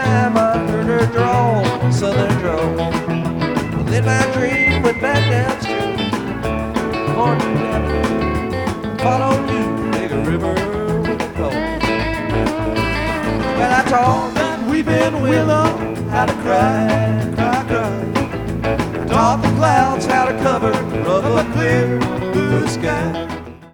time I heard her drawl, southern drawl. Well, then my dream went back downstream, on down, followed you, take a river with a call. Well, I taught that weeping willow how to cry.